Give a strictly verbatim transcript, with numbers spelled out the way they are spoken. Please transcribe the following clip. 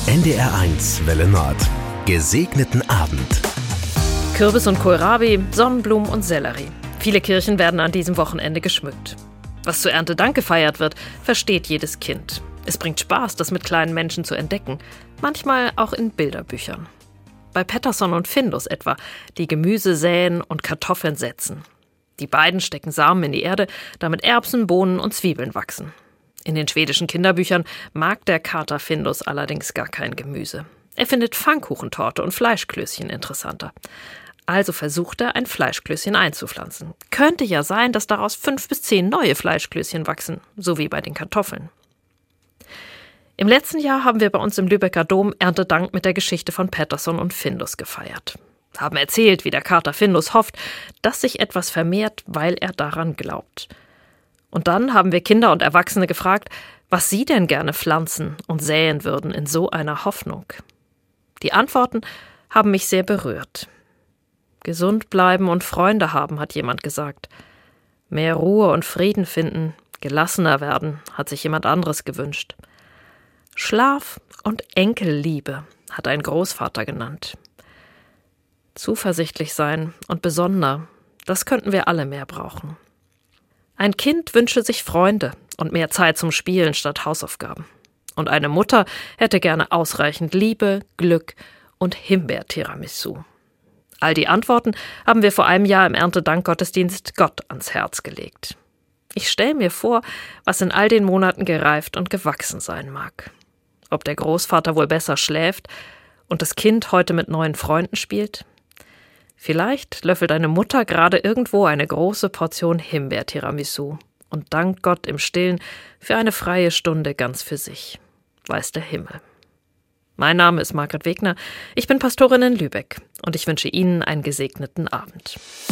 N D R eins Welle Nord. Gesegneten Abend. Kürbis und Kohlrabi, Sonnenblumen und Sellerie. Viele Kirchen werden an diesem Wochenende geschmückt. Was zur Erntedank gefeiert wird, versteht jedes Kind. Es bringt Spaß, das mit kleinen Menschen zu entdecken. Manchmal auch in Bilderbüchern. Bei Pettersson und Findus etwa, die Gemüse säen und Kartoffeln setzen. Die beiden stecken Samen in die Erde, damit Erbsen, Bohnen und Zwiebeln wachsen. In den schwedischen Kinderbüchern mag der Kater Findus allerdings gar kein Gemüse. Er findet Pfannkuchentorte und Fleischklößchen interessanter. Also versucht er, ein Fleischklößchen einzupflanzen. Könnte ja sein, dass daraus fünf bis zehn neue Fleischklößchen wachsen, so wie bei den Kartoffeln. Im letzten Jahr haben wir bei uns im Lübecker Dom Erntedank mit der Geschichte von Pettersson und Findus gefeiert. Haben erzählt, wie der Kater Findus hofft, dass sich etwas vermehrt, weil er daran glaubt. Und dann haben wir Kinder und Erwachsene gefragt, was sie denn gerne pflanzen und säen würden in so einer Hoffnung. Die Antworten haben mich sehr berührt. Gesund bleiben und Freunde haben, hat jemand gesagt. Mehr Ruhe und Frieden finden, gelassener werden, hat sich jemand anderes gewünscht. Schlaf und Enkelliebe, hat ein Großvater genannt. Zuversichtlich sein und besonder, das könnten wir alle mehr brauchen. Ein Kind wünsche sich Freunde und mehr Zeit zum Spielen statt Hausaufgaben. Und eine Mutter hätte gerne ausreichend Liebe, Glück und Himbeer-Tiramisu. All die Antworten haben wir vor einem Jahr im Erntedank-Gottesdienst Gott ans Herz gelegt. Ich stelle mir vor, was in all den Monaten gereift und gewachsen sein mag. Ob der Großvater wohl besser schläft und das Kind heute mit neuen Freunden spielt? Vielleicht löffelt eine Mutter gerade irgendwo eine große Portion Himbeer-Tiramisu und dankt Gott im Stillen für eine freie Stunde ganz für sich. Weiß der Himmel. Mein Name ist Margret Wegner, ich bin Pastorin in Lübeck und ich wünsche Ihnen einen gesegneten Abend.